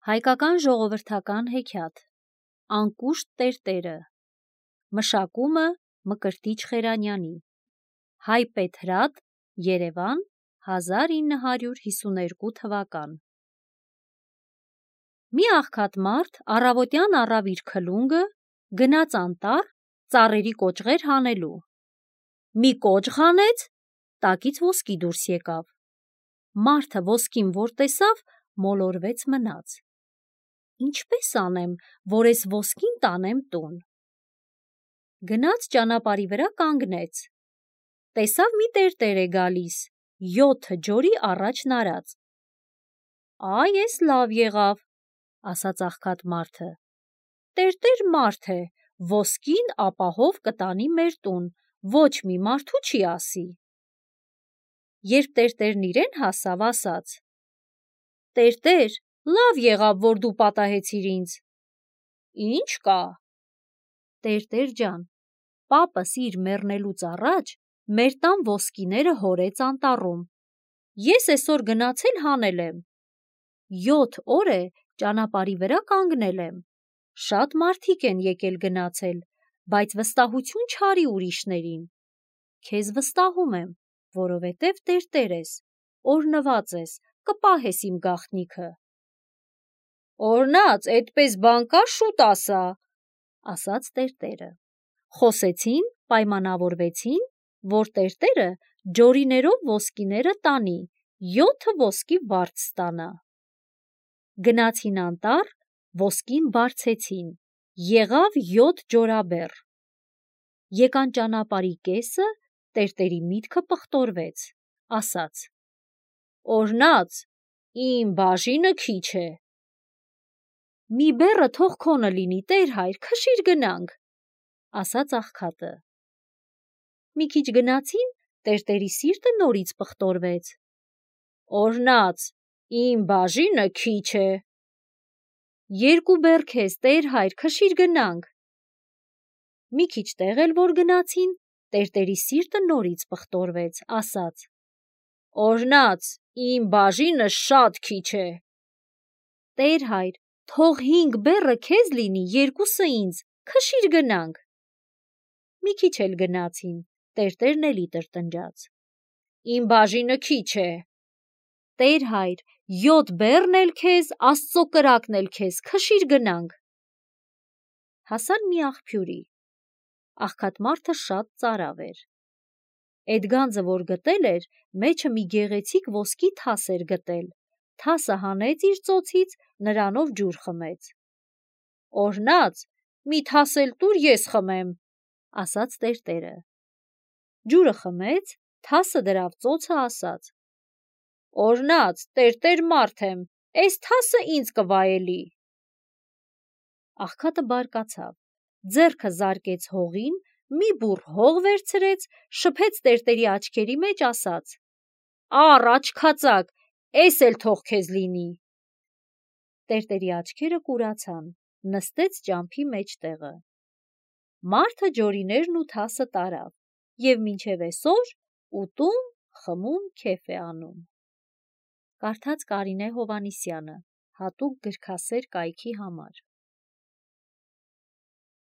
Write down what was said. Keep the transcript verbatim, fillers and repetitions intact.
Հայկական ժողովրդական հեքիաթ, անկուշտ տերտերը, մշակումը Մկրտիչ Խերանյանի, Հայ Պետհրատ, Երևան, հազար ինը հարյուր հիսուներկու թվական։ Մի աղքատ մարդ առավոտյան առավ իր քլունգը, գնաց անտառ ծառերի կոճղեր հանելու։ Մի կոճղ հանեց, տակից ոսկի դուրս եկավ։ Մարդը ոսկին որ տեսավ, մոլորվեց մնաց։ Ինչպե՞ս անեմ, որ էս ոսկին տանեմ տուն։ Գնաց ճանապարհի վրա կանգնեց։ Տեսավ մի տերտեր է գալիս, յոթը ջորի առաջն արած։ Այ էս լավ եղավ, ասաց աղքատ մարդը։ Տերտեր մարդ է, ոսկին ապահով կտանի մեր տուն, ոչ մի մարդու չի ասի։ Երբ տերտերն իրեն հասավ, ասաց. Տերտեր, լավ եղավ, որ դու պատահեցիր ինձ։ Ինչ կա։ Տերտեր ջան, պապս իր մեռնելուց առաջ մեր տան ոսկիները հորեց անտառում։ Ես էսօր գնացել հանել եմ։ Յոթ օր է ճանապարհի վրա կանգնել եմ։ Շատ մարդիկ են եկել գնացել, բայց վստահություն չարի ուրիշներին։ Քեզ վստահում եմ, որովհետև տերտեր ես, օրհնված ես, կպահես իմ գաղտնիքը։ Օրհնած, էդպես բան կա, շուտ ասա, ասաց տերտերը։ Խոսեցին, պայմանավորվեցին, որ տերտերը ջորիներով ոսկիները տանի, յոթը ոսկի վարձ ստանա։ Գնացին անտառ, ոսկին վարձեցին, եղավ յոթ ջորաբեռ։ Եկան ճանապարհի կեսը, տերտերի միտքը պղտորվեց, ասաց. Օրհնած, իմ բաժինը քիչ է։ Մի բեռը թող քոնը լինի, տեր հայր, քշիր գնանք, ասաց աղքատը։ Մի քիչ գնացին, տերտերի սիրտը նորից պղտորվեց։ Օրհնած, իմ բաժինը քիչ է։ Երկու բեռ քեզ, տեր հայր, քշիր գնանք։ Մի քիչ տեղ էլ որ գնացին, տերտերի սիրտը նորից պղտորվեց, ասաց. Օրհնած, իմ բաժինը շատ քիչ է։ Տեր հայր, թող հինգ բեռը քեզ լինի, երկուսը ինձ, քշիր գնանք։ Մի քիչ էլ գնացին, տերտերն էլի տրտնջաց. Իմ բաժինը քիչ է։ Տեր հայր, յոթ բեռն էլ քեզ, Աստծո կրակն էլ քեզ, քշիր գնանք։ Հասան մի աղբյուրի։ Աղքատ մարդը շատ ծարավ էր։ Էդ գանձը, որ գտել էր, մեջը մի գեղեցիկ ոսկի թաս էր գտել, թասը հանեց իր ծոցից, նրանով ջուր խմեց։ Օրհնած, մի թաս էլ տուր, ես խմեմ, ասաց տերտերը։ Ջուրը խմեց, թասը դրավ ծոցը, ասաց. Օրհնած, տերտեր մարդ եմ, էս թասը ինձ կվայելի։ Աղքատը բարկացավ, ձեռքը զարկեց հողին, մի բուռ հող վերցրեց, շփեց տերտերի աչքերի մեջ, ասաց. Առ աչքածակ, էս էլ թող քեզ լինի։ Տերտերի աչքերը կուրացան, նստեց ճամփի մեջտեղը։ Մարդը ջորիներն ու թասը տարավ, և մինչև էսօր ուտում, խմում, քեֆ է անում։ Կարդաց Կարինե Հովհաննիսյանը, հատուկ գրքասեր կայքի համար։